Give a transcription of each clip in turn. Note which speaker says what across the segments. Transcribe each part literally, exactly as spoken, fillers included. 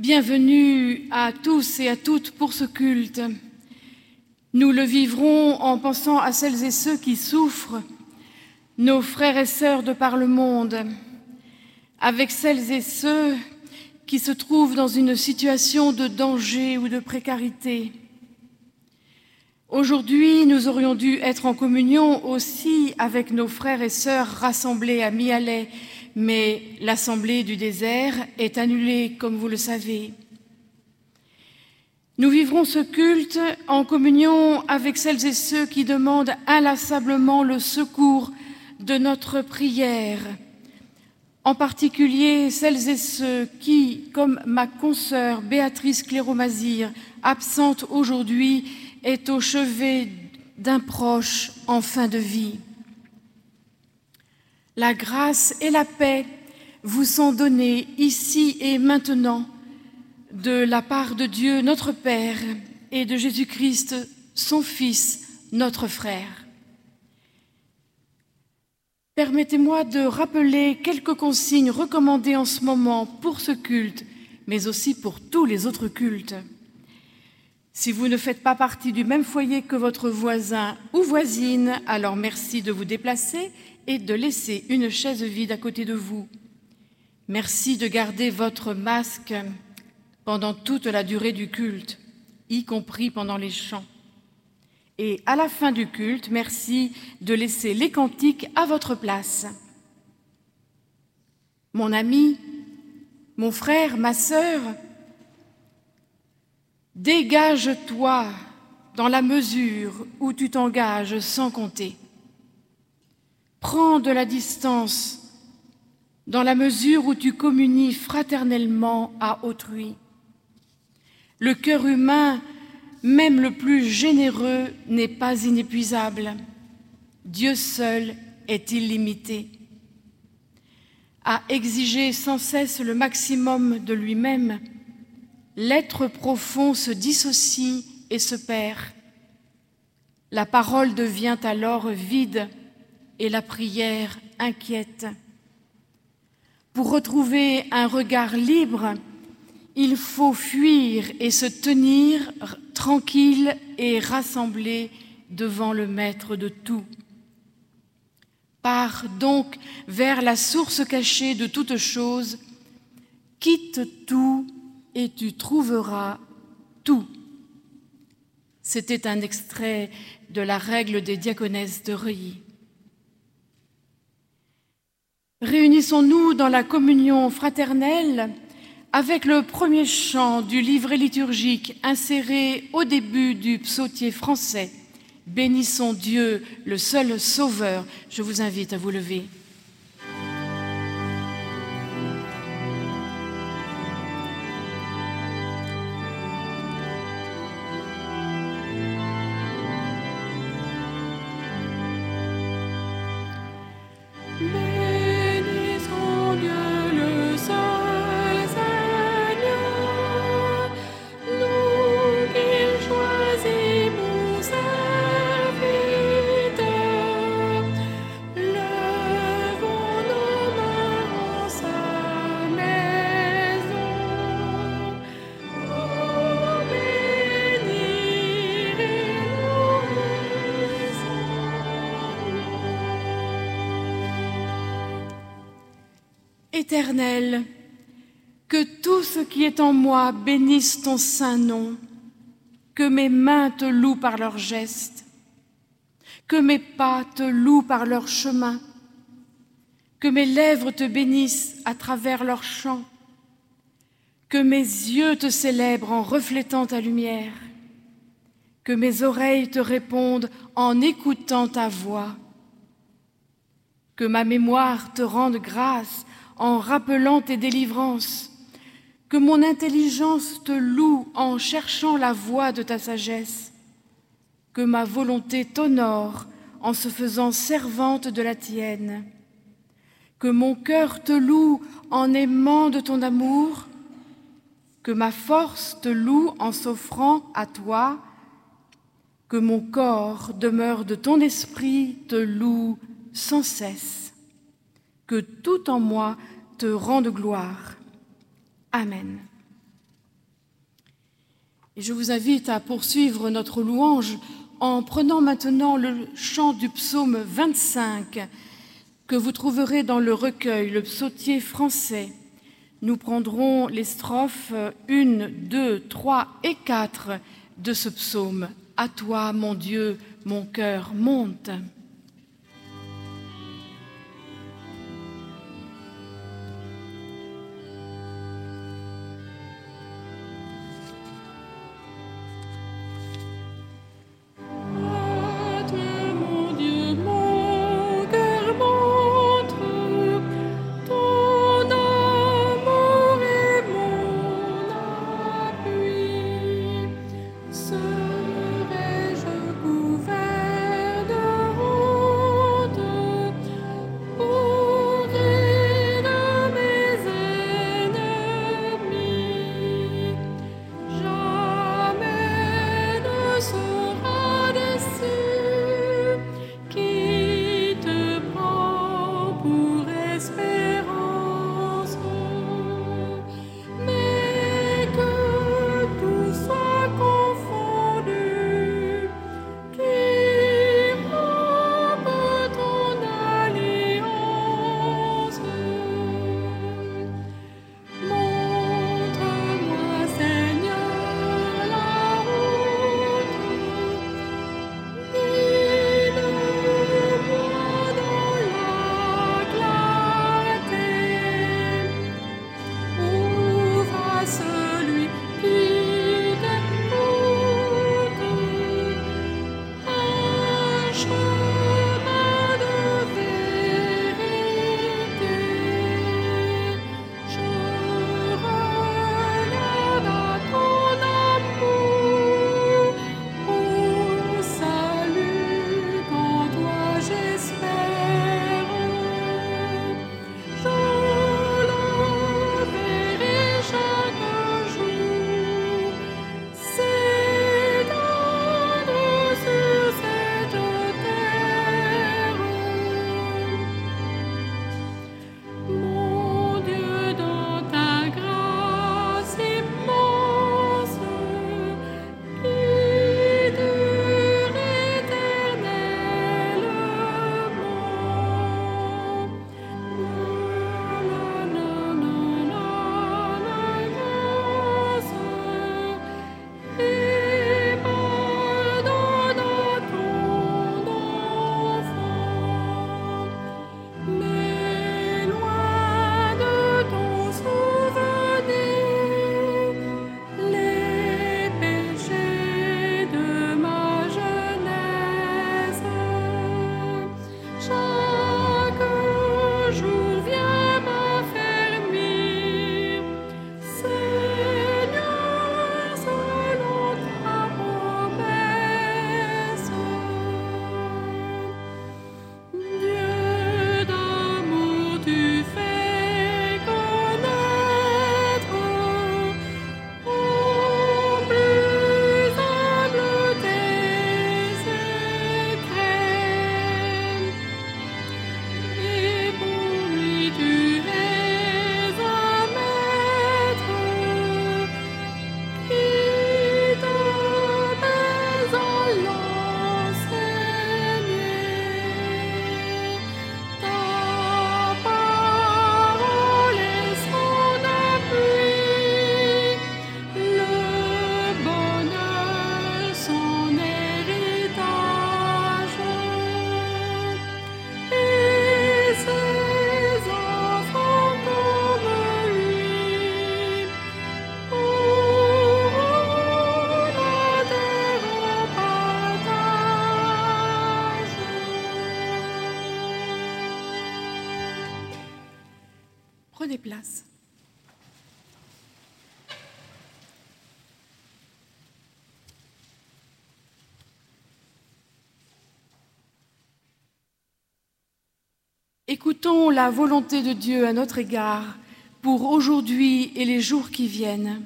Speaker 1: Bienvenue à tous et à toutes pour ce culte. Nous le vivrons en pensant à celles et ceux qui souffrent, nos frères et sœurs de par le monde, avec celles et ceux qui se trouvent dans une situation de danger ou de précarité. Aujourd'hui, nous aurions dû être en communion aussi avec nos frères et sœurs rassemblés à Mialet, mais l'Assemblée du désert est annulée, comme vous le savez. Nous vivrons ce culte en communion avec celles et ceux qui demandent inlassablement le secours de notre prière, en particulier celles et ceux qui, comme ma consoeur Béatrice Cléro-Mazir, absente aujourd'hui, est au chevet d'un proche en fin de vie. La grâce et la paix vous sont données ici et maintenant de la part de Dieu notre Père et de Jésus-Christ, son Fils, notre frère. Permettez-moi de rappeler quelques consignes recommandées en ce moment pour ce culte, mais aussi pour tous les autres cultes. Si vous ne faites pas partie du même foyer que votre voisin ou voisine, alors merci de vous déplacer et de laisser une chaise vide à côté de vous. Merci de garder votre masque pendant toute la durée du culte, y compris pendant les chants. Et à la fin du culte, merci de laisser les cantiques à votre place. Mon ami, mon frère, ma sœur, dégage-toi dans la mesure où tu t'engages sans compter. Prends de la distance dans la mesure où tu communies fraternellement à autrui. Le cœur humain, même le plus généreux, n'est pas inépuisable. Dieu seul est illimité. À exiger sans cesse le maximum de lui-même, l'être profond se dissocie et se perd. La parole devient alors vide et la prière inquiète. Pour retrouver un regard libre, il faut fuir et se tenir tranquille et rassemblé devant le Maître de tout. Pars donc vers la source cachée de toutes choses, quitte tout et tu trouveras tout. C'était un extrait de la règle des diaconesses de Reuilly. Réunissons-nous dans la communion fraternelle avec le premier chant du livret liturgique inséré au début du psautier français. Bénissons Dieu, le seul Sauveur. Je vous invite à vous lever. Éternel, que tout ce qui est en moi bénisse ton saint nom, que mes mains te louent par leurs gestes, que mes pas te louent par leur chemin, que mes lèvres te bénissent à travers leurs chants, que mes yeux te célèbrent en reflétant ta lumière, que mes oreilles te répondent en écoutant ta voix, que ma mémoire te rende grâce en rappelant tes délivrances, que mon intelligence te loue en cherchant la voie de ta sagesse, que ma volonté t'honore en se faisant servante de la tienne, que mon cœur te loue en aimant de ton amour, que ma force te loue en s'offrant à toi, que mon corps, demeure de ton esprit, te loue sans cesse. Que tout en moi te rende gloire. Amen. Et je vous invite à poursuivre notre louange en prenant maintenant le chant du psaume vingt-cinq que vous trouverez dans le recueil, le psautier français. Nous prendrons les strophes un, deux, trois et quatre de ce psaume. À toi, mon Dieu, mon cœur monte. Prenez place. Écoutons la volonté de Dieu à notre égard pour aujourd'hui et les jours qui viennent.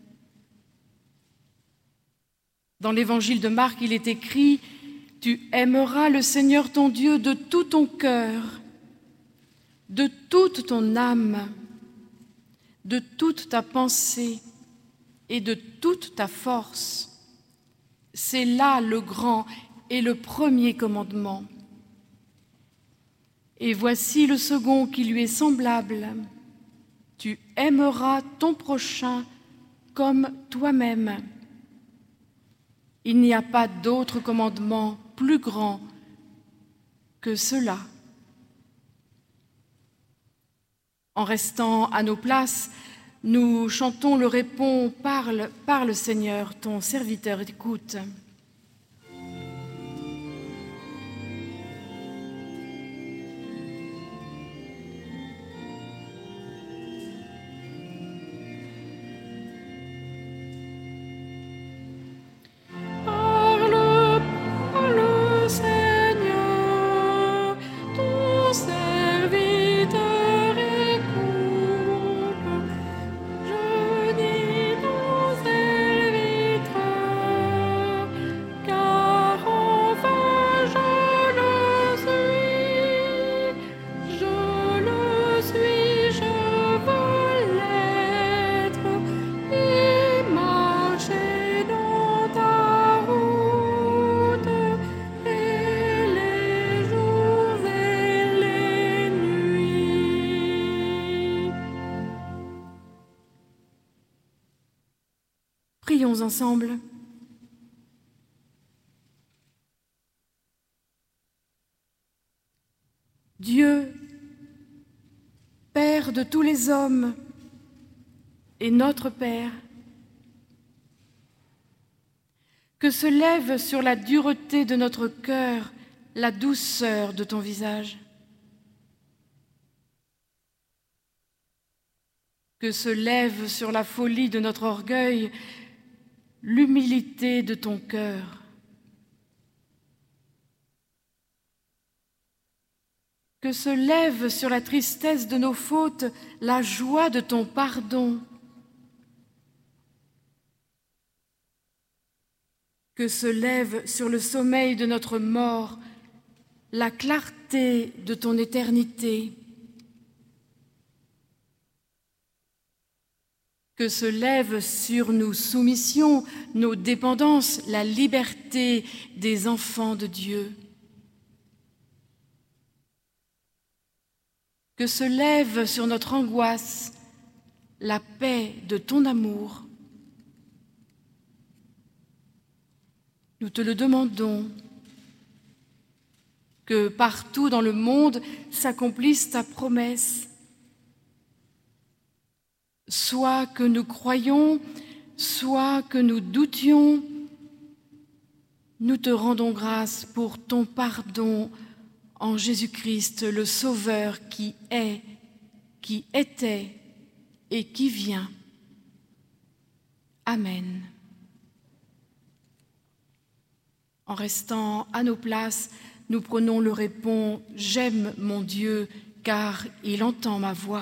Speaker 1: Dans l'évangile de Marc, il est écrit « Tu aimeras le Seigneur ton Dieu de tout ton cœur, de toute ton âme, de toute ta pensée et de toute ta force. C'est là le grand et le premier commandement. Et voici le second qui lui est semblable. Tu aimeras ton prochain comme toi-même. Il n'y a pas d'autre commandement plus grand que cela. En restant à nos places, nous chantons le répond « Parle, parle Seigneur, ton serviteur écoute ». Prions ensemble. Dieu, Père de tous les hommes et notre Père, que se lève sur la dureté de notre cœur la douceur de ton visage. Que se lève sur la folie de notre orgueil l'humilité de ton cœur. Que se lève sur la tristesse de nos fautes la joie de ton pardon. Que se lève sur le sommeil de notre mort la clarté de ton éternité. Que se lève sur nos soumissions, nos dépendances, la liberté des enfants de Dieu. Que se lève sur notre angoisse la paix de ton amour. Nous te le demandons, que partout dans le monde s'accomplisse ta promesse. Soit que nous croyions, soit que nous doutions, nous te rendons grâce pour ton pardon en Jésus-Christ, le Sauveur qui est, qui était et qui vient. Amen. En restant à nos places, nous prenons le répond « J'aime mon Dieu, car il entend ma voix ».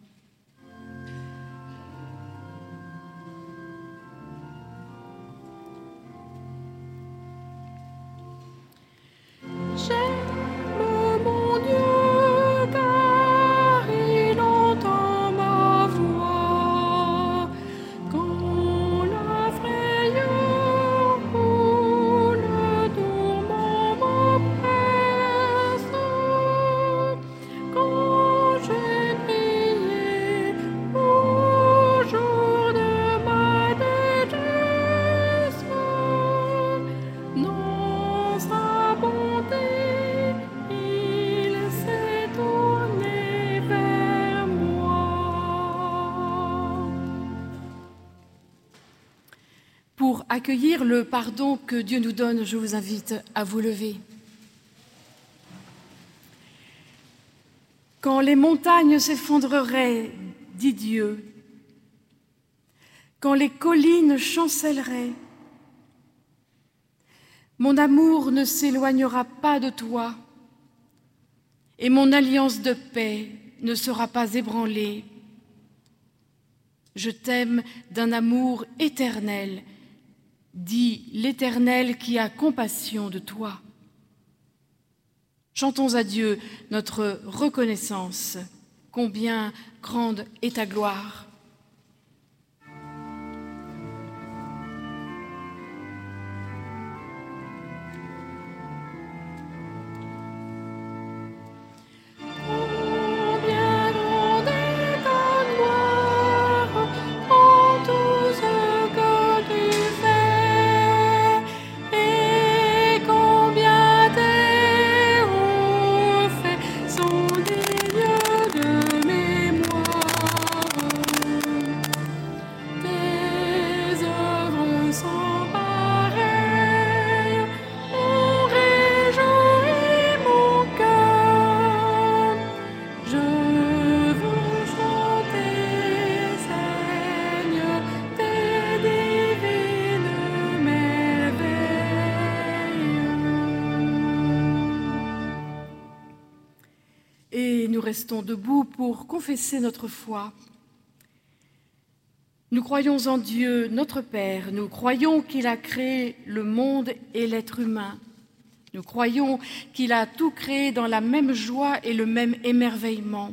Speaker 1: Pour accueillir le pardon que Dieu nous donne, je vous invite à vous lever. Quand les montagnes s'effondreraient, dit Dieu, quand les collines chancelleraient, mon amour ne s'éloignera pas de toi et mon alliance de paix ne sera pas ébranlée. Je t'aime d'un amour éternel, dit l'Éternel qui a compassion de toi. Chantons à Dieu notre reconnaissance. Combien grande est ta gloire! nous restons debout pour confesser notre foi. Nous croyons en Dieu, notre Père. Nous croyons qu'il a créé le monde et l'être humain. Nous croyons qu'il a tout créé dans la même joie et le même émerveillement.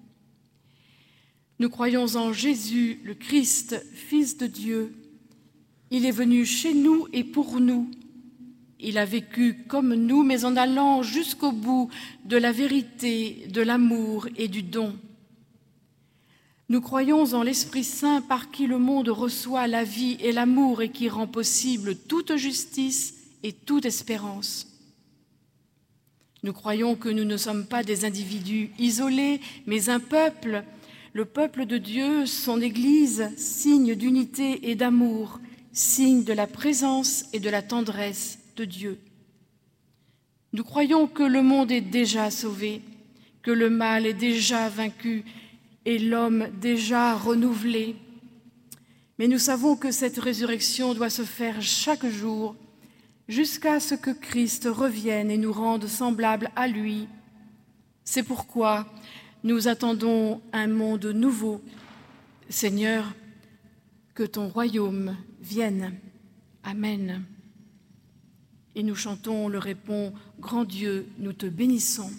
Speaker 1: Nous croyons en Jésus, le Christ, Fils de Dieu. Il est venu chez nous et pour nous. Il a vécu comme nous, mais en allant jusqu'au bout de la vérité, de l'amour et du don. Nous croyons en l'Esprit Saint par qui le monde reçoit la vie et l'amour et qui rend possible toute justice et toute espérance. Nous croyons que nous ne sommes pas des individus isolés, mais un peuple, le peuple de Dieu, son Église, signe d'unité et d'amour, signe de la présence et de la tendresse de Dieu. Nous croyons que le monde est déjà sauvé, que le mal est déjà vaincu et l'homme déjà renouvelé. Mais nous savons que cette résurrection doit se faire chaque jour jusqu'à ce que Christ revienne et nous rende semblables à lui. C'est pourquoi nous attendons un monde nouveau. Seigneur, que ton royaume vienne. Amen. Et nous chantons le répond, Grand Dieu, nous te bénissons.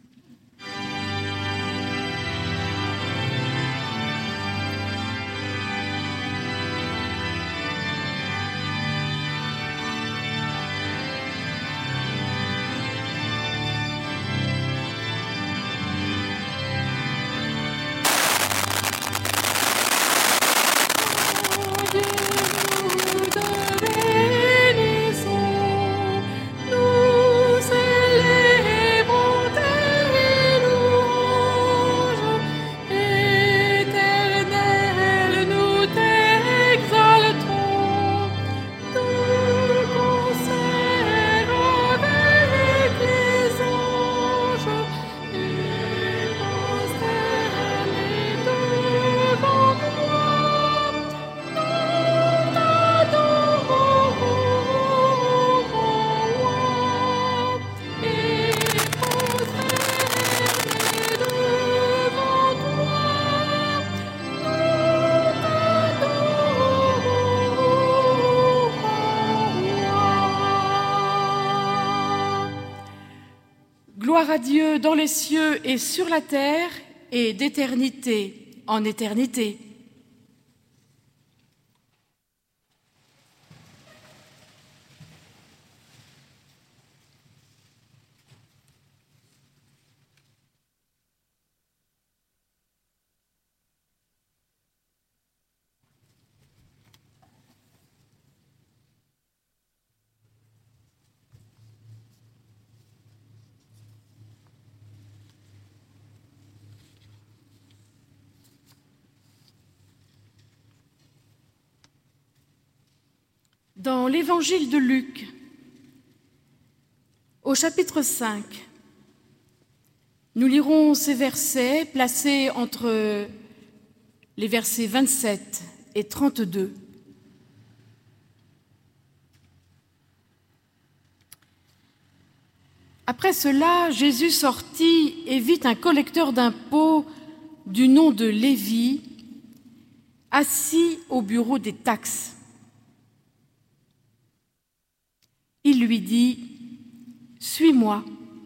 Speaker 1: Gloire à Dieu dans les cieux et sur la terre et d'éternité en éternité. Dans l'évangile de Luc, au chapitre cinq, nous lirons ces versets placés entre les versets vingt-sept et trente-deux. Après cela, Jésus sortit et vit un collecteur d'impôts du nom de Lévi, assis au bureau des taxes. Il lui dit « Suis-moi ».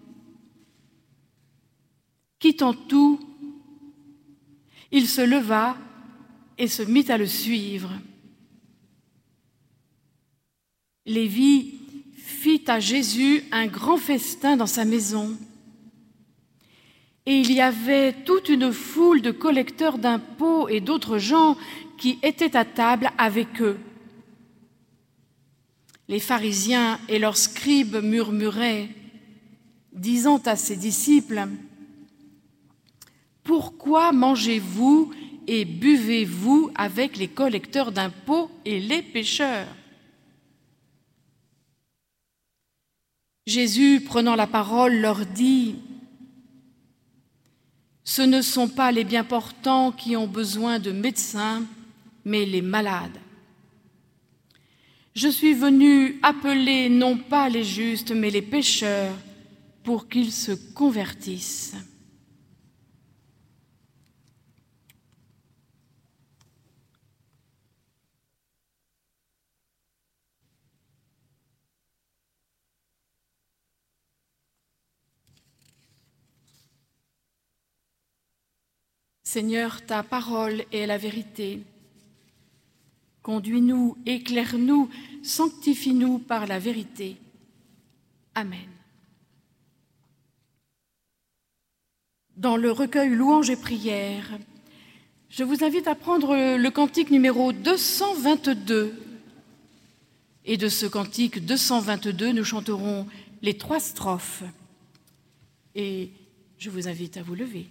Speaker 1: Quittant tout, il se leva et se mit à le suivre. Lévi fit à Jésus un grand festin dans sa maison. Et il y avait toute une foule de collecteurs d'impôts et d'autres gens qui étaient à table avec eux. Les pharisiens et leurs scribes murmuraient, disant à ses disciples, « Pourquoi mangez-vous et buvez-vous avec les collecteurs d'impôts et les pécheurs ?» Jésus, prenant la parole, leur dit, « Ce ne sont pas les bien portants qui ont besoin de médecins, mais les malades. Je suis venu appeler non pas les justes, mais les pécheurs, pour qu'ils se convertissent. » Seigneur, ta parole est la vérité. Conduis-nous, éclaire-nous, sanctifie-nous par la vérité. Amen. Dans le recueil Louanges et prières, je vous invite à prendre le cantique numéro deux cent vingt-deux. Et de ce cantique deux cent vingt-deux, nous chanterons les trois strophes. Et je vous invite à vous lever.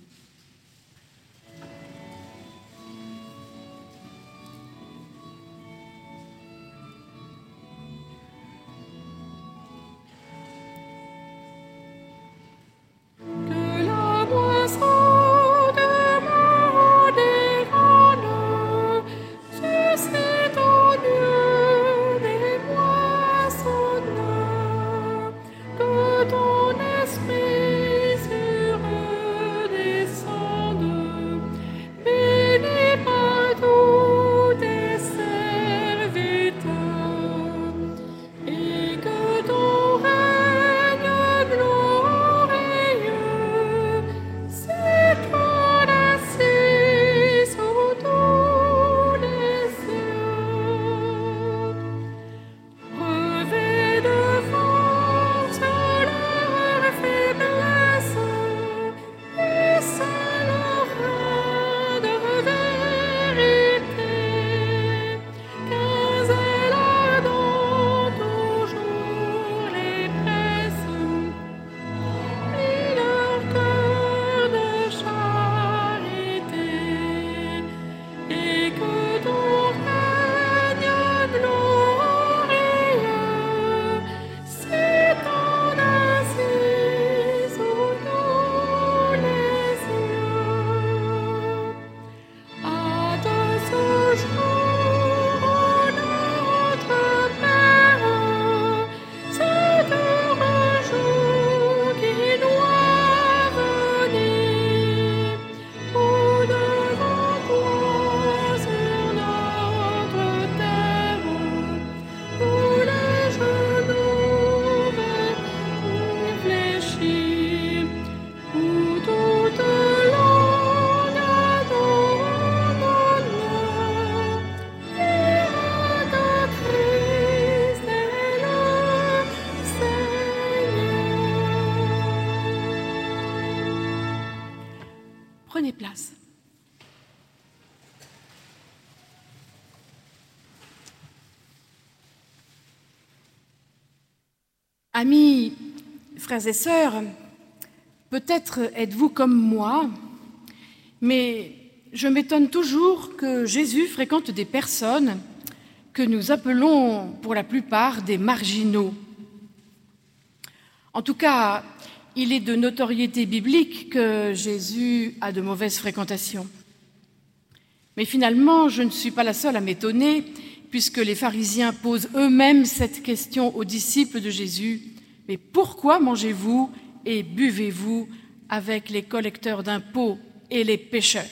Speaker 1: Prenez place. Amis, frères et sœurs, peut-être êtes-vous comme moi, mais je m'étonne toujours que Jésus fréquente des personnes que nous appelons pour la plupart des marginaux. En tout cas, il est de notoriété biblique que Jésus a de mauvaises fréquentations. Mais finalement, je ne suis pas la seule à m'étonner, puisque les pharisiens posent eux-mêmes cette question aux disciples de Jésus. Mais pourquoi mangez-vous et buvez-vous avec les collecteurs d'impôts et les pécheurs?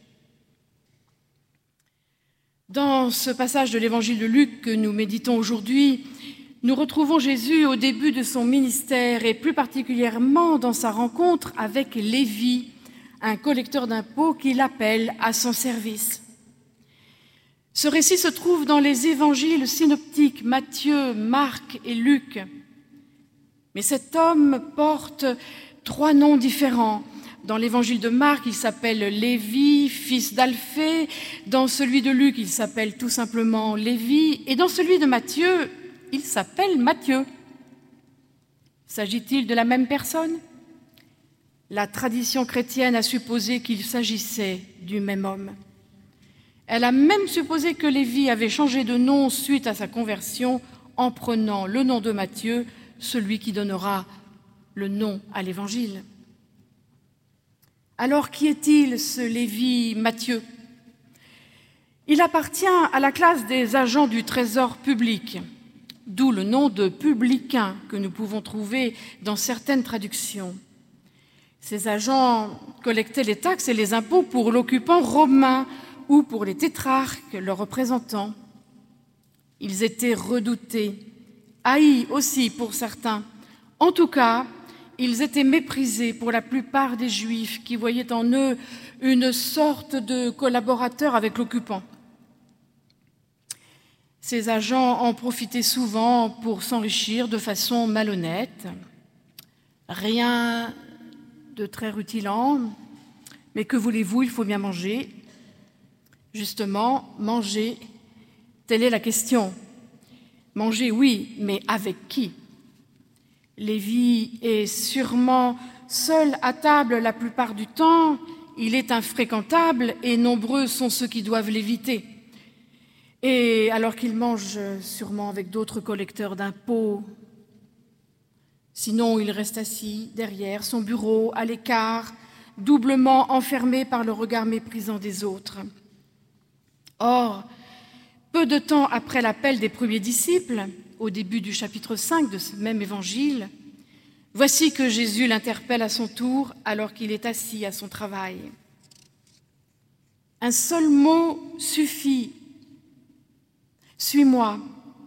Speaker 1: Dans ce passage de l'évangile de Luc que nous méditons aujourd'hui, nous retrouvons Jésus au début de son ministère et plus particulièrement dans sa rencontre avec Lévi, un collecteur d'impôts qui l'appelle à son service. Ce récit se trouve dans les évangiles synoptiques Matthieu, Marc et Luc. Mais cet homme porte trois noms différents. Dans l'évangile de Marc, il s'appelle Lévi, fils d'Alphée. Dans celui de Luc, il s'appelle tout simplement Lévi. Et dans celui de Matthieu, il s'appelle Matthieu. S'agit-il de la même personne? La tradition chrétienne a supposé qu'il s'agissait du même homme. Elle a même supposé que Lévi avait changé de nom suite à sa conversion en prenant le nom de Matthieu, celui qui donnera le nom à l'Évangile. Alors, qui est-il, ce Lévi Matthieu? Il appartient à la classe des agents du trésor public, d'où le nom de publicain que nous pouvons trouver dans certaines traductions. Ces agents collectaient les taxes et les impôts pour l'occupant romain ou pour les tétrarques, leurs représentants. Ils étaient redoutés, haïs aussi pour certains. En tout cas, ils étaient méprisés pour la plupart des Juifs qui voyaient en eux une sorte de collaborateur avec l'occupant. Ces agents en profitaient souvent pour s'enrichir de façon malhonnête. Rien de très rutilant, mais que voulez-vous, il faut bien manger. Justement, manger, telle est la question. Manger, oui, mais avec qui ? Lévi est sûrement seul à table la plupart du temps, il est infréquentable et nombreux sont ceux qui doivent l'éviter. Et alors qu'il mange sûrement avec d'autres collecteurs d'impôts, sinon il reste assis derrière son bureau, à l'écart, doublement enfermé par le regard méprisant des autres. Or, peu de temps après l'appel des premiers disciples, au début du chapitre cinq de ce même évangile, voici que Jésus l'interpelle à son tour alors qu'il est assis à son travail. Un seul mot suffit. Suis-moi.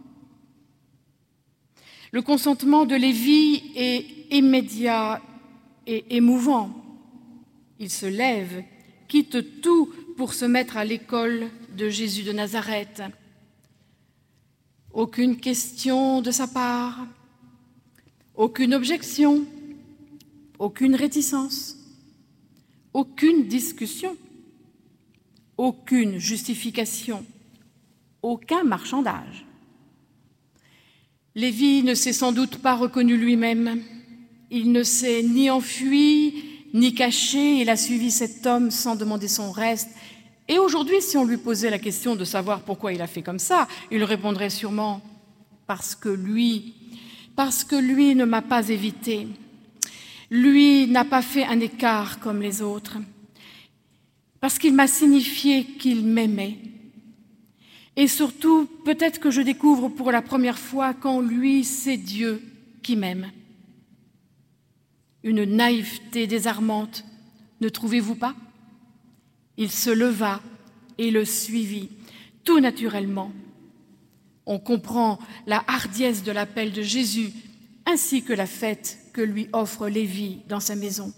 Speaker 1: Le consentement de Lévi est immédiat et émouvant. Il se lève, quitte tout pour se mettre à l'école de Jésus de Nazareth. Aucune question de sa part, aucune objection, aucune réticence, aucune discussion, aucune justification, aucun marchandage. Lévi ne s'est sans doute pas reconnu lui-même. Il ne s'est ni enfui, ni caché. Il a suivi cet homme sans demander son reste. Et aujourd'hui, si on lui posait la question de savoir pourquoi il a fait comme ça, il répondrait sûrement « parce que lui, parce que lui ne m'a pas évité. Lui n'a pas fait un écart comme les autres. Parce qu'il m'a signifié qu'il m'aimait. Et surtout, peut-être que je découvre pour la première fois qu'en lui, c'est Dieu qui m'aime. » Une naïveté désarmante, ne trouvez-vous pas ? Il se leva et le suivit, tout naturellement. On comprend la hardiesse de l'appel de Jésus, ainsi que la fête que lui offre Lévi dans sa maison.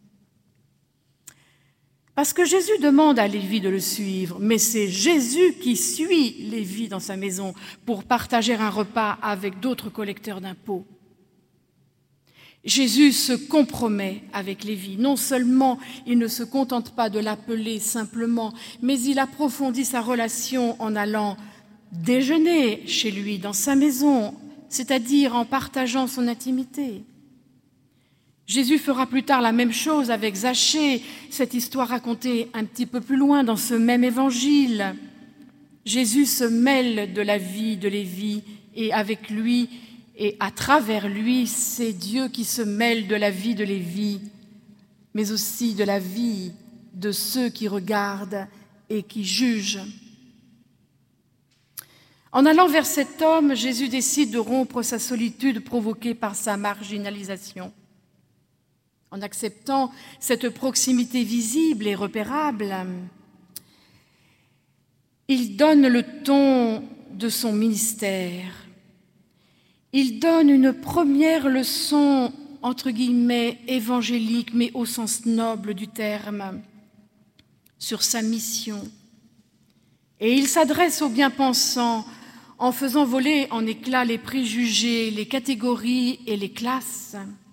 Speaker 1: Parce que Jésus demande à Lévi de le suivre, mais c'est Jésus qui suit Lévi dans sa maison pour partager un repas avec d'autres collecteurs d'impôts. Jésus se compromet avec Lévi. Non seulement il ne se contente pas de l'appeler simplement, mais il approfondit sa relation en allant déjeuner chez lui, dans sa maison, c'est-à-dire en partageant son intimité. Jésus fera plus tard la même chose avec Zachée, cette histoire racontée un petit peu plus loin dans ce même évangile. Jésus se mêle de la vie de Lévi et avec lui, et à travers lui, c'est Dieu qui se mêle de la vie de Lévi, mais aussi de la vie de ceux qui regardent et qui jugent. En allant vers cet homme, Jésus décide de rompre sa solitude provoquée par sa marginalisation. En acceptant cette proximité visible et repérable, il donne le ton de son ministère. Il donne une première leçon, entre guillemets, évangélique, mais au sens noble du terme, sur sa mission. Et il s'adresse aux bien-pensants en faisant voler en éclats les préjugés, les catégories et les classes.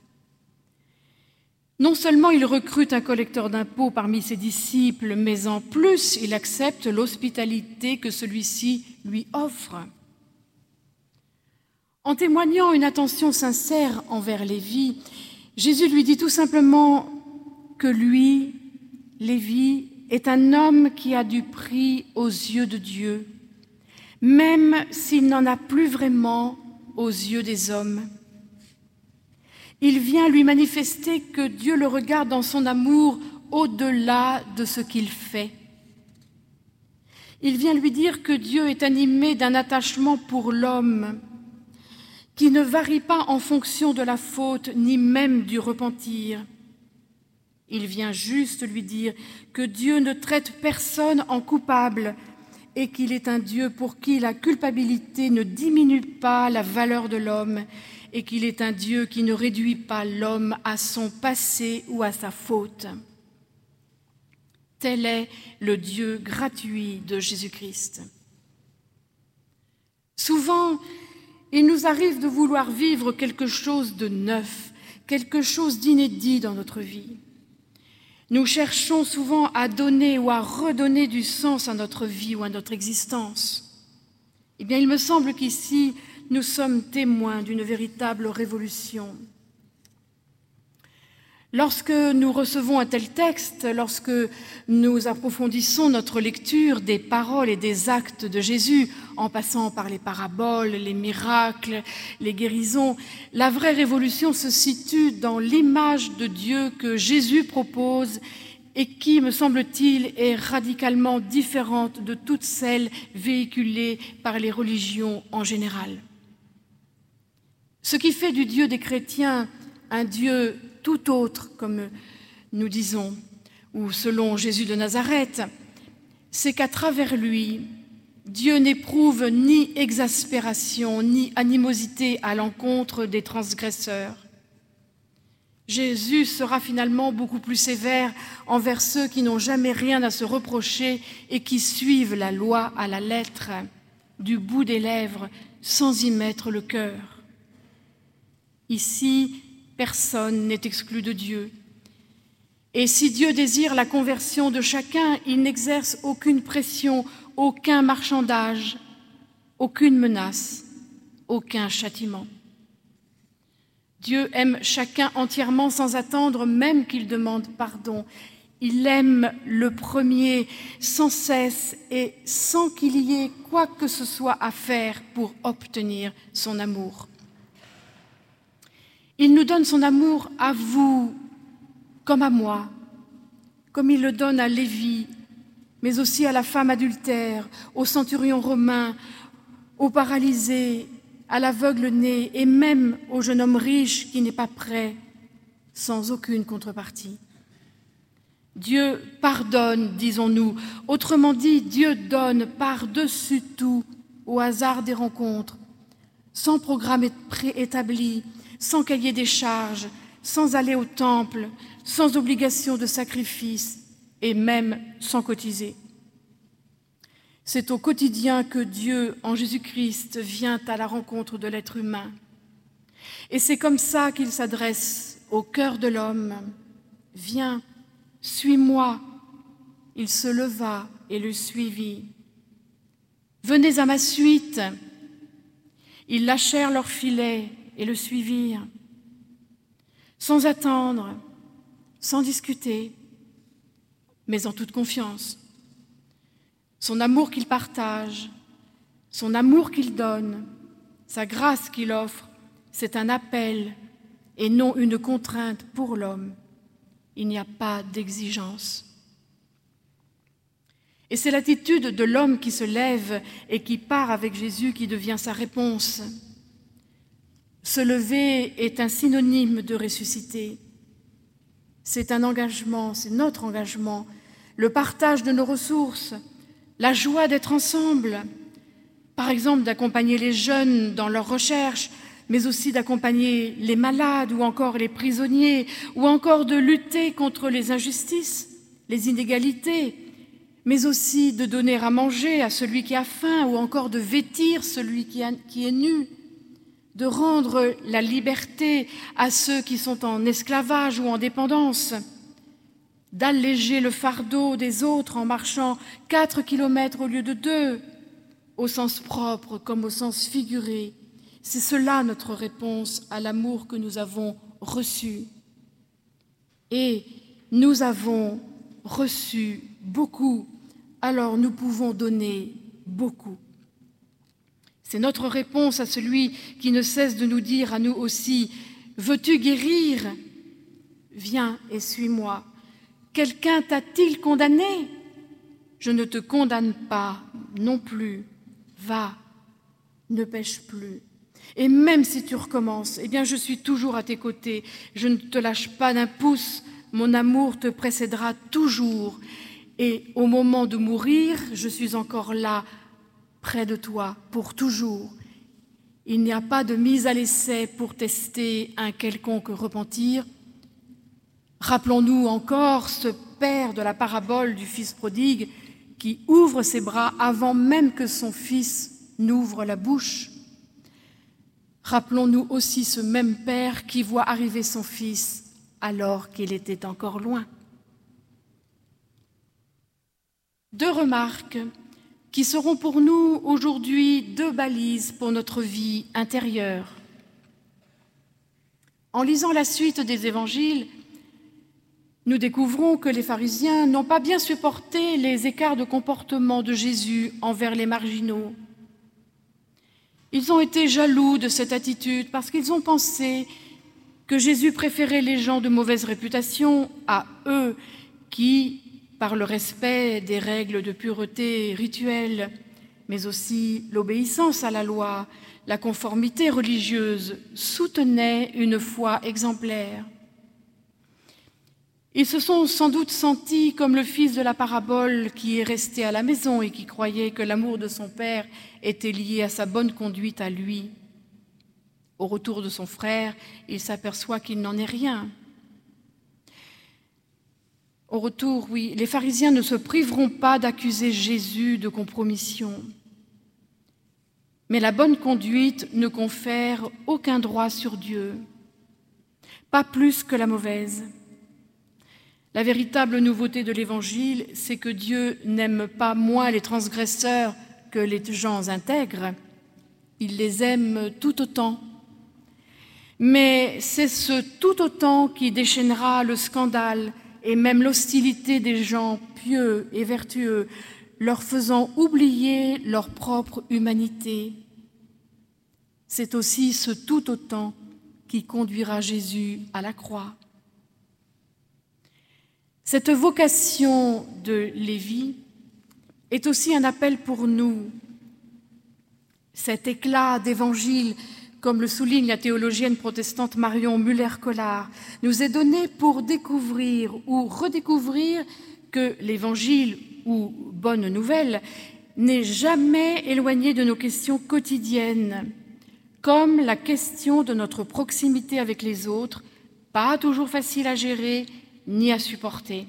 Speaker 1: Non seulement il recrute un collecteur d'impôts parmi ses disciples, mais en plus il accepte l'hospitalité que celui-ci lui offre. En témoignant une attention sincère envers Lévi, Jésus lui dit tout simplement que lui, Lévi, est un homme qui a du prix aux yeux de Dieu, même s'il n'en a plus vraiment aux yeux des hommes. Il vient lui manifester que Dieu le regarde dans son amour au-delà de ce qu'il fait. Il vient lui dire que Dieu est animé d'un attachement pour l'homme, qui ne varie pas en fonction de la faute ni même du repentir. Il vient juste lui dire que Dieu ne traite personne en coupable et qu'il est un Dieu pour qui la culpabilité ne diminue pas la valeur de l'homme et qu'il est un Dieu qui ne réduit pas l'homme à son passé ou à sa faute. Tel est le Dieu gratuit de Jésus-Christ. Souvent, il nous arrive de vouloir vivre quelque chose de neuf, quelque chose d'inédit dans notre vie. Nous cherchons souvent à donner ou à redonner du sens à notre vie ou à notre existence. Eh bien, il me semble qu'ici, nous sommes témoins d'une véritable révolution. Lorsque nous recevons un tel texte, lorsque nous approfondissons notre lecture des paroles et des actes de Jésus, en passant par les paraboles, les miracles, les guérisons, la vraie révolution se situe dans l'image de Dieu que Jésus propose et qui, me semble-t-il, est radicalement différente de toutes celles véhiculées par les religions en général. Ce qui fait du Dieu des chrétiens un Dieu tout autre, comme nous disons, ou selon Jésus de Nazareth, c'est qu'à travers lui, Dieu n'éprouve ni exaspération, ni animosité à l'encontre des transgresseurs. Jésus sera finalement beaucoup plus sévère envers ceux qui n'ont jamais rien à se reprocher et qui suivent la loi à la lettre, du bout des lèvres, sans y mettre le cœur. Ici, personne n'est exclu de Dieu. Et si Dieu désire la conversion de chacun, il n'exerce aucune pression, aucun marchandage, aucune menace, aucun châtiment. Dieu aime chacun entièrement sans attendre, même qu'il demande pardon. Il aime le premier sans cesse et sans qu'il y ait quoi que ce soit à faire pour obtenir son amour. Il nous donne son amour à vous comme à moi, comme il le donne à Lévi, mais aussi à la femme adultère, au centurion romain, au paralysé, à l'aveugle-né et même au jeune homme riche qui n'est pas prêt, sans aucune contrepartie. Dieu pardonne, disons-nous. Autrement dit, Dieu donne par-dessus tout au hasard des rencontres, sans programme préétabli, sans cahier des charges, sans aller au temple, sans obligation de sacrifice et même sans cotiser. C'est au quotidien que Dieu, en Jésus-Christ, vient à la rencontre de l'être humain. Et c'est comme ça qu'il s'adresse au cœur de l'homme. « Viens, suis-moi ». Il se leva et le suivit. « Venez à ma suite ». Ils lâchèrent leurs filets et le suivirent, sans attendre, sans discuter, mais en toute confiance. Son amour qu'il partage, son amour qu'il donne, sa grâce qu'il offre, c'est un appel et non une contrainte pour l'homme. Il n'y a pas d'exigence. Et c'est l'attitude de l'homme qui se lève et qui part avec Jésus qui devient sa réponse. Se lever est un synonyme de ressusciter. C'est un engagement, c'est notre engagement, le partage de nos ressources, la joie d'être ensemble, par exemple d'accompagner les jeunes dans leurs recherches, mais aussi d'accompagner les malades ou encore les prisonniers, ou encore de lutter contre les injustices, les inégalités, mais aussi de donner à manger à celui qui a faim ou encore de vêtir celui qui, a, qui est nu, de rendre la liberté à ceux qui sont en esclavage ou en dépendance, d'alléger le fardeau des autres en marchant quatre kilomètres au lieu de deux, au sens propre comme au sens figuré. C'est cela notre réponse à l'amour que nous avons reçu. Et nous avons reçu beaucoup, alors nous pouvons donner beaucoup. C'est notre réponse à celui qui ne cesse de nous dire à nous aussi « Veux-tu guérir ? Viens et suis-moi. Quelqu'un t'a-t-il condamné ? Je ne te condamne pas non plus. Va, ne pêche plus. Et même si tu recommences, eh bien je suis toujours à tes côtés. Je ne te lâche pas d'un pouce. Mon amour te précédera toujours. Et au moment de mourir, je suis encore là, près de toi, pour toujours. Il n'y a pas de mise à l'essai pour tester un quelconque repentir. Rappelons-nous encore ce père de la parabole du fils prodigue qui ouvre ses bras avant même que son fils n'ouvre la bouche. Rappelons-nous aussi ce même père qui voit arriver son fils alors qu'il était encore loin. Deux remarques qui seront pour nous aujourd'hui deux balises pour notre vie intérieure. En lisant la suite des évangiles, nous découvrons que les pharisiens n'ont pas bien supporté les écarts de comportement de Jésus envers les marginaux. Ils ont été jaloux de cette attitude parce qu'ils ont pensé que Jésus préférait les gens de mauvaise réputation à eux qui, par le respect des règles de pureté rituelle, mais aussi l'obéissance à la loi, la conformité religieuse, soutenaient une foi exemplaire. Ils se sont sans doute sentis comme le fils de la parabole qui est resté à la maison et qui croyait que l'amour de son père était lié à sa bonne conduite à lui. Au retour de son frère, il s'aperçoit qu'il n'en est rien. Au retour, oui, les pharisiens ne se priveront pas d'accuser Jésus de compromission. Mais la bonne conduite ne confère aucun droit sur Dieu, pas plus que la mauvaise. La véritable nouveauté de l'Évangile, c'est que Dieu n'aime pas moins les transgresseurs que les gens intègres. Il les aime tout autant. Mais c'est ce tout autant qui déchaînera le scandale et même l'hostilité des gens pieux et vertueux, leur faisant oublier leur propre humanité. C'est aussi ce tout autant qui conduira Jésus à la croix. Cette vocation de Lévi est aussi un appel pour nous. Cet éclat d'évangile, comme le souligne la théologienne protestante Marion Muller-Collard, nous est donné pour découvrir ou redécouvrir que l'évangile ou bonne nouvelle n'est jamais éloigné de nos questions quotidiennes, comme la question de notre proximité avec les autres, pas toujours facile à gérer ni à supporter.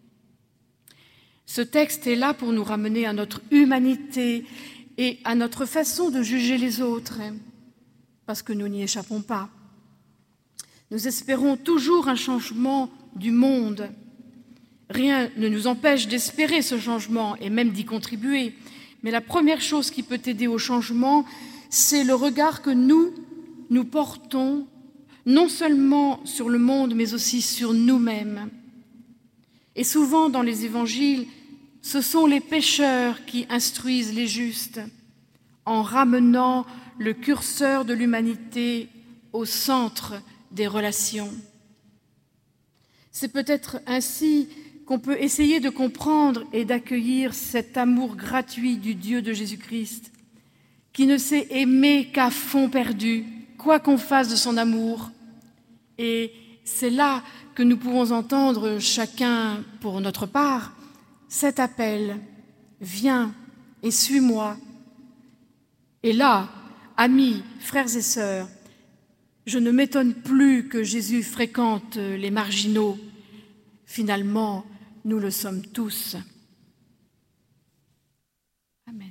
Speaker 1: Ce texte est là pour nous ramener à notre humanité et à notre façon de juger les autres, parce que nous n'y échappons pas. Nous espérons toujours un changement du monde. Rien ne nous empêche d'espérer ce changement et même d'y contribuer. Mais la première chose qui peut aider au changement, c'est le regard que nous, nous portons non seulement sur le monde, mais aussi sur nous-mêmes. Et souvent, dans les évangiles, ce sont les pécheurs qui instruisent les justes, en ramenant le curseur de l'humanité au centre des relations. C'est peut-être ainsi qu'on peut essayer de comprendre et d'accueillir cet amour gratuit du Dieu de Jésus-Christ, qui ne sait aimer qu'à fond perdu, quoi qu'on fasse de son amour. Et c'est là que nous pouvons entendre chacun pour notre part cet appel « Viens et suis-moi ». Et là, amis, frères et sœurs, je ne m'étonne plus que Jésus fréquente les marginaux. Finalement, nous le sommes tous. Amen.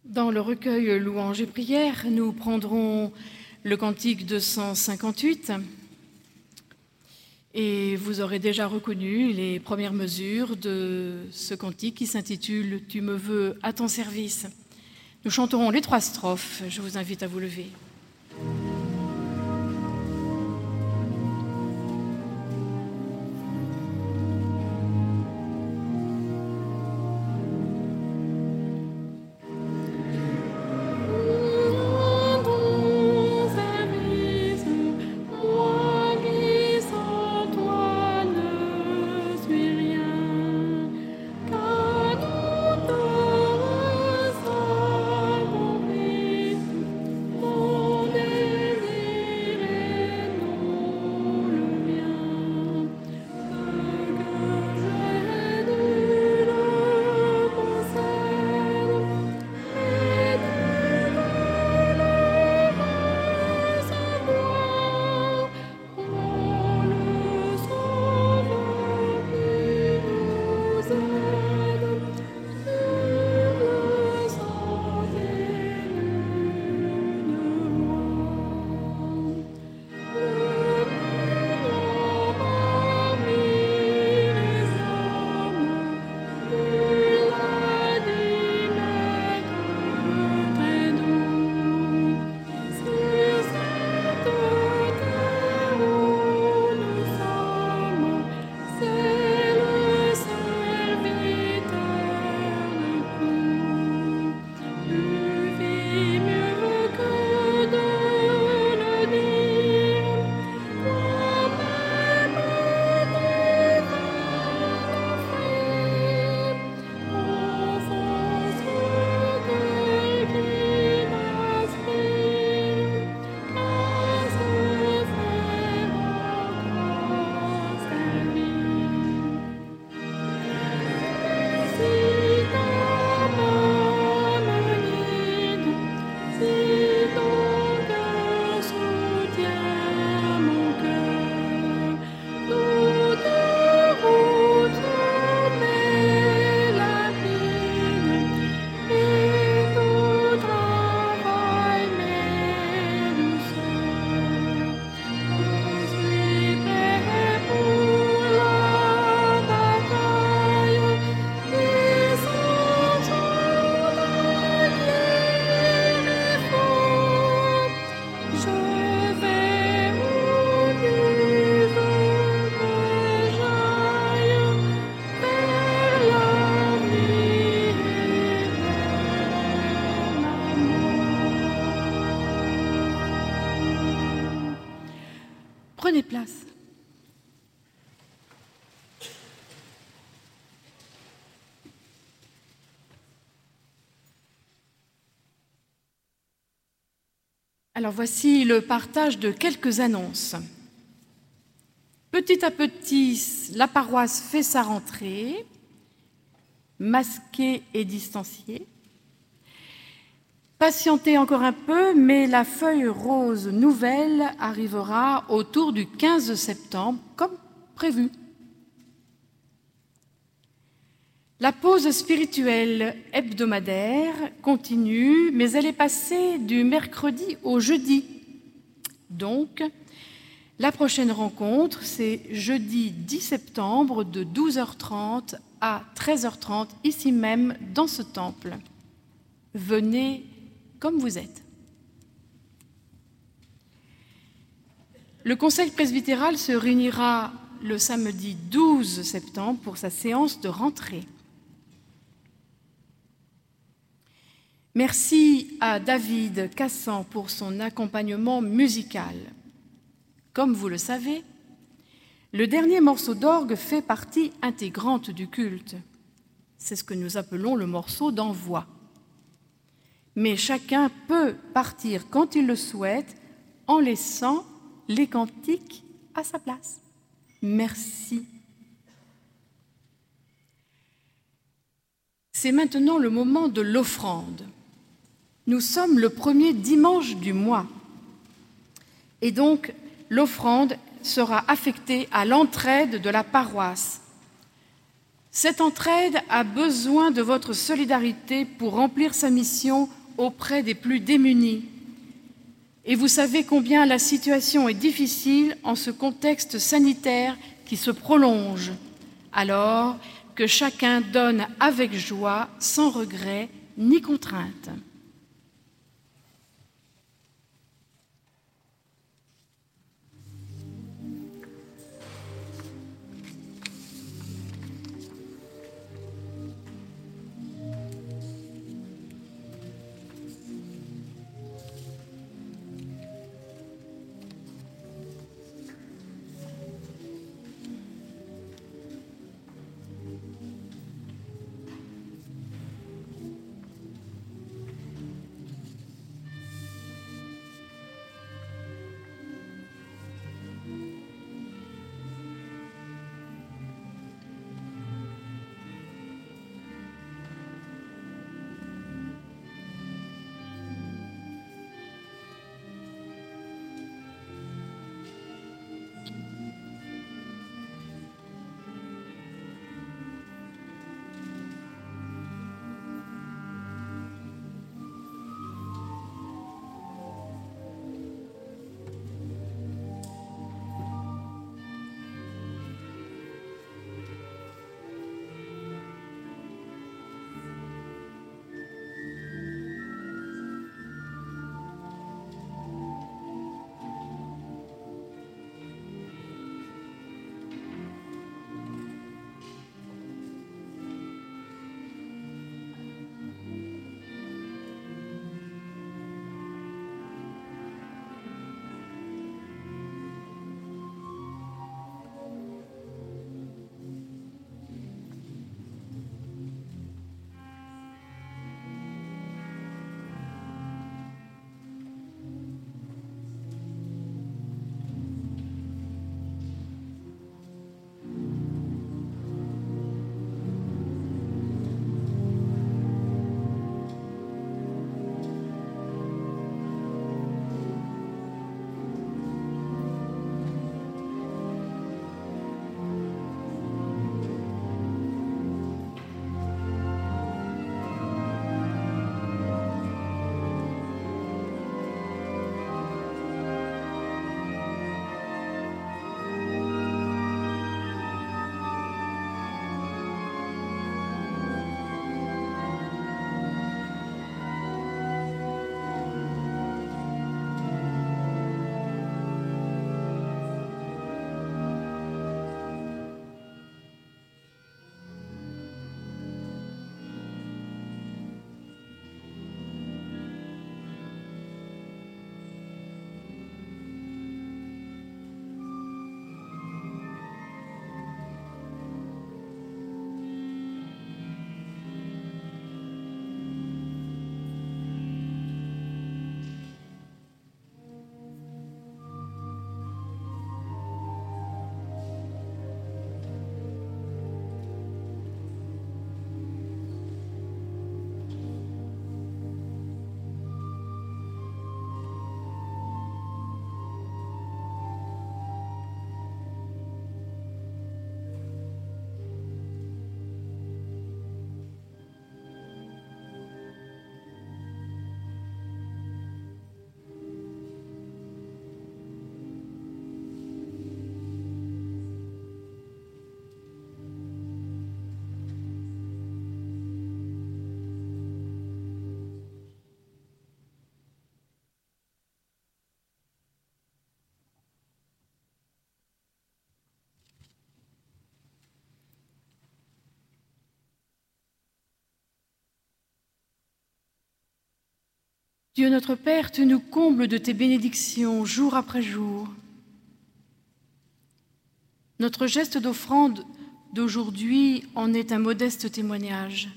Speaker 1: Dans le recueil Louanges et prières, nous prendrons le cantique deux cent cinquante-huit et vous aurez déjà reconnu les premières mesures de ce cantique qui s'intitule « Tu me veux à ton service ». Nous chanterons les trois strophes. Je vous invite à vous lever. Prenez place. Alors voici le partage de quelques annonces. Petit à petit, la paroisse fait sa rentrée, masquée et distanciée. Patientez encore un peu, mais la feuille rose nouvelle arrivera autour du quinze septembre, comme prévu. La pause spirituelle hebdomadaire continue, mais elle est passée du mercredi au jeudi. Donc, la prochaine rencontre, c'est jeudi dix septembre de douze heures trente à treize heures trente, ici même, dans ce temple. Venez comme vous êtes. Le Conseil presbytéral se réunira le samedi douze septembre pour sa séance de rentrée. Merci à David Cassan pour son accompagnement musical. Comme vous le savez, le dernier morceau d'orgue fait partie intégrante du culte. C'est ce que nous appelons le morceau d'envoi. Mais chacun peut partir quand il le souhaite en laissant les cantiques à sa place. Merci. C'est maintenant le moment de l'offrande. Nous sommes le premier dimanche du mois et donc l'offrande sera affectée à l'entraide de la paroisse. Cette entraide a besoin de votre solidarité pour remplir sa mission auprès des plus démunis. Et vous savez combien la situation est difficile en ce contexte sanitaire qui se prolonge. Alors que chacun donne avec joie, sans regret ni contrainte. Dieu notre Père, tu nous combles de tes bénédictions jour après jour. Notre geste d'offrande d'aujourd'hui en est un modeste témoignage.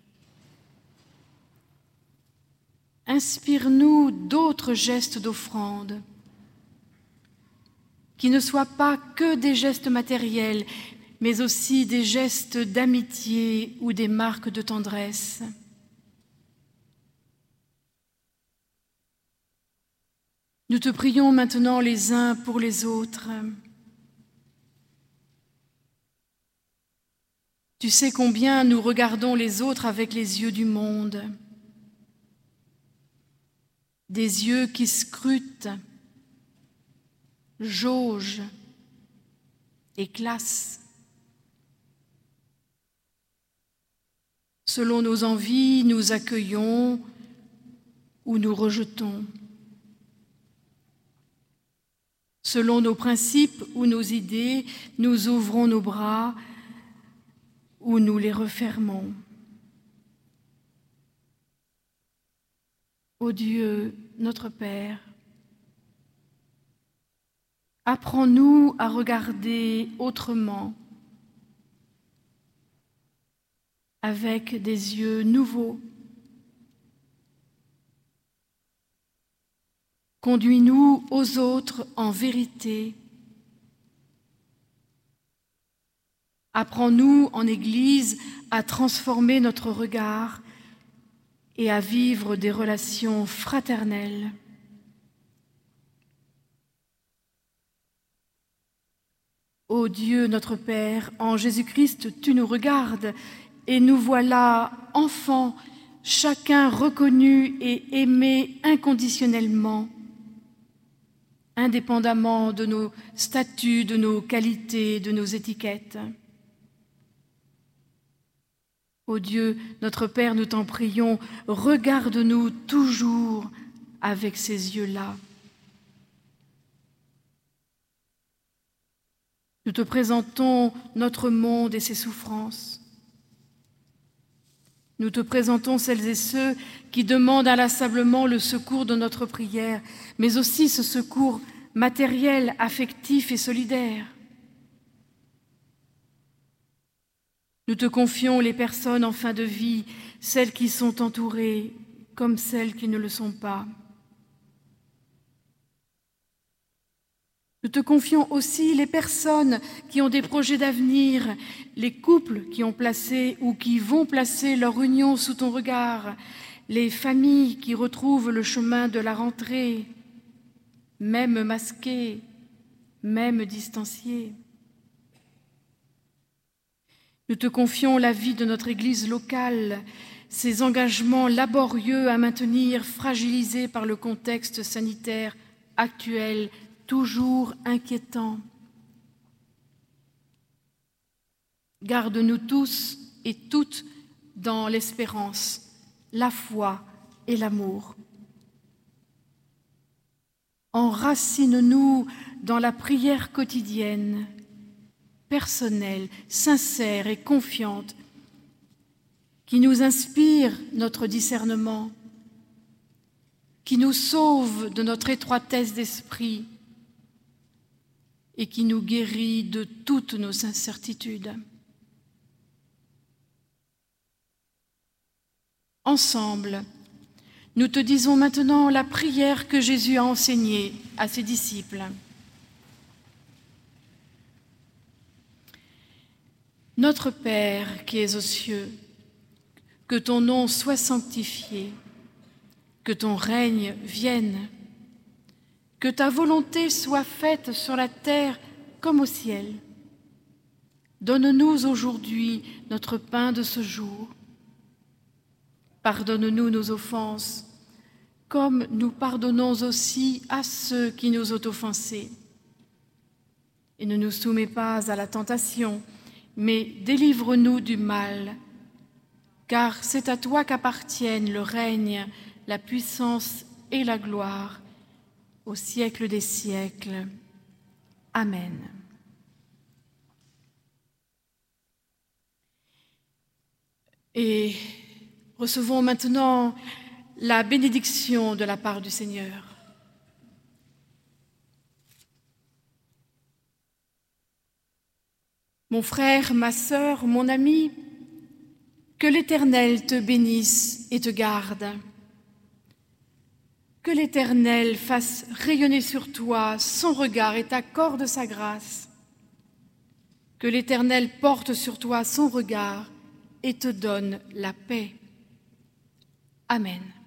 Speaker 1: Inspire-nous d'autres gestes d'offrande, qui ne soient pas que des gestes matériels, mais aussi des gestes d'amitié ou des marques de tendresse. Nous te prions maintenant les uns pour les autres. Tu sais combien nous regardons les autres avec les yeux du monde, des yeux qui scrutent, jaugent et classent. Selon nos envies, nous accueillons ou nous rejetons. Selon nos principes ou nos idées, nous ouvrons nos bras ou nous les refermons. Ô Dieu, notre Père, apprends-nous à regarder autrement, avec des yeux nouveaux. Conduis-nous aux autres en vérité. Apprends-nous en Église à transformer notre regard et à vivre des relations fraternelles. Ô Dieu notre Père, en Jésus-Christ, tu nous regardes et nous voilà, enfants, chacun reconnu et aimé inconditionnellement, indépendamment de nos statuts, de nos qualités, de nos étiquettes. Ô Dieu, notre Père, nous t'en prions, regarde-nous toujours avec ces yeux-là. Nous te présentons notre monde et ses souffrances. Nous te présentons celles et ceux qui demandent inlassablement le secours de notre prière, mais aussi ce secours matériel, affectif et solidaire. Nous te confions les personnes en fin de vie, celles qui sont entourées comme celles qui ne le sont pas. Nous te confions aussi les personnes qui ont des projets d'avenir, les couples qui ont placé ou qui vont placer leur union sous ton regard, les familles qui retrouvent le chemin de la rentrée, même masquées, même distanciées. Nous te confions la vie de notre Église locale, ses engagements laborieux à maintenir, fragilisés par le contexte sanitaire actuel, toujours inquiétant. Garde-nous tous et toutes dans l'espérance, la foi et l'amour. Enracine-nous dans la prière quotidienne, personnelle, sincère et confiante, qui nous inspire notre discernement, qui nous sauve de notre étroitesse d'esprit et qui nous guérit de toutes nos incertitudes. Ensemble, nous te disons maintenant la prière que Jésus a enseignée à ses disciples. Notre Père qui es aux cieux, que ton nom soit sanctifié, que ton règne vienne, que ta volonté soit faite sur la terre comme au ciel. Donne-nous aujourd'hui notre pain de ce jour. Pardonne-nous nos offenses, comme nous pardonnons aussi à ceux qui nous ont offensés. Et ne nous soumets pas à la tentation, mais délivre-nous du mal, car c'est à toi qu'appartiennent le règne, la puissance et la gloire, au siècle des siècles. Amen. Et recevons maintenant la bénédiction de la part du Seigneur. Mon frère, ma sœur, mon ami, que l'Éternel te bénisse et te garde. Que l'Éternel fasse rayonner sur toi son regard et t'accorde sa grâce. Que l'Éternel porte sur toi son regard et te donne la paix. Amen.